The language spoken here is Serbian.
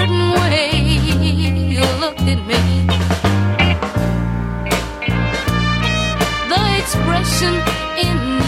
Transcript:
certain way you looked at me. The expression in